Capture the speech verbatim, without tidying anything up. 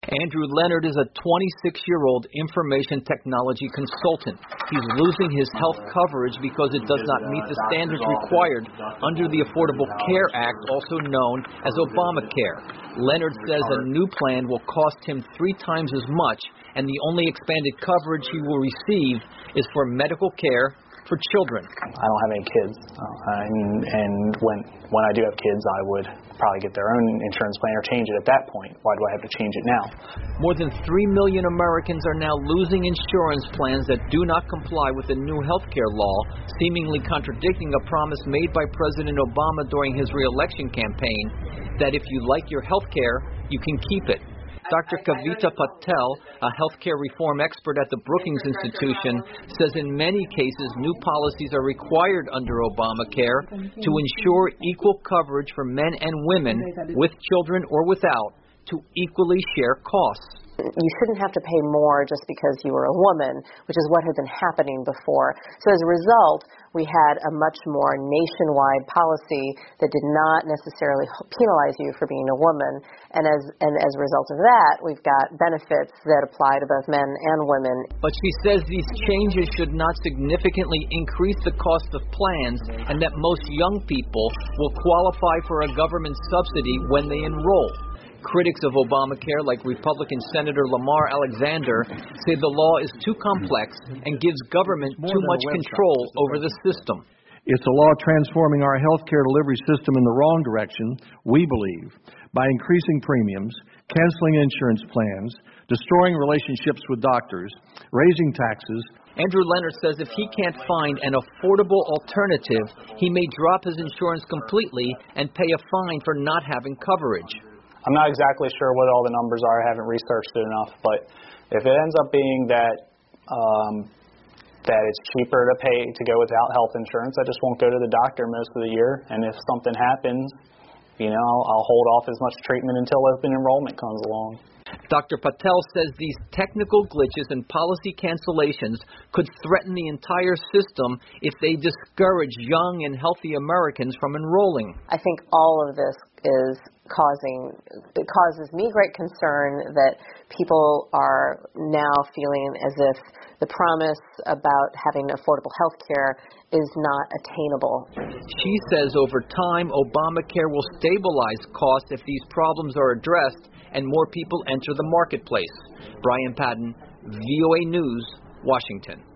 Andrew Leonard is a twenty-six-year-old information technology consultant. He's losing his health coverage because it does not meet the standards required under the Affordable Care Act, also known as Obamacare. Leonard says a new plan will cost him three times as much, and the only expanded coverage he will receive is for medical care for children. I don't have any kids, uh, and, and when when I do have kids, I would probably get their own insurance plan or change it at that point. Why do I have to change it now? More than three million Americans are now losing insurance plans that do not comply with the new health care law, seemingly contradicting a promise made by President Obama during his re-election campaign that if you like your health care, you can keep it. Doctor Kavita Patel, a healthcare reform expert at the Brookings Institution, says in many cases new policies are required under Obamacare to ensure equal coverage for men and women, with children or without, to equally share costs. You shouldn't have to pay more just because you were a woman, which is what had been happening before. So as a result, we had a much more nationwide policy that did not necessarily penalize you for being a woman. And as and as a result of that, we've got benefits that apply to both men and women. But she says these changes should not significantly increase the cost of plans, and that most young people will qualify for a government subsidy when they enroll. Critics of Obamacare, like Republican Senator Lamar Alexander, say the law is too complex and gives government too much control over the system. It's a law transforming our health care delivery system in the wrong direction, we believe, by increasing premiums, canceling insurance plans, destroying relationships with doctors, raising taxes. Andrew Leonard says if he can't find an affordable alternative, he may drop his insurance completely and pay a fine for not having coverage. I'm not exactly sure what all the numbers are. I haven't researched it enough. But if it ends up being that um, that it's cheaper to pay to go without health insurance, I just won't go to the doctor most of the year. And if something happens, you know, I'll, I'll hold off as much treatment until open enrollment comes along. Doctor Patel says these technical glitches and policy cancellations could threaten the entire system if they discourage young and healthy Americans from enrolling. I think all of this is causing, it causes me great concern that people are now feeling as if the promise about having affordable health care is not attainable. She says over time, Obamacare will stabilize costs if these problems are addressed and more people enter the marketplace. Brian Patton, V O A News, Washington.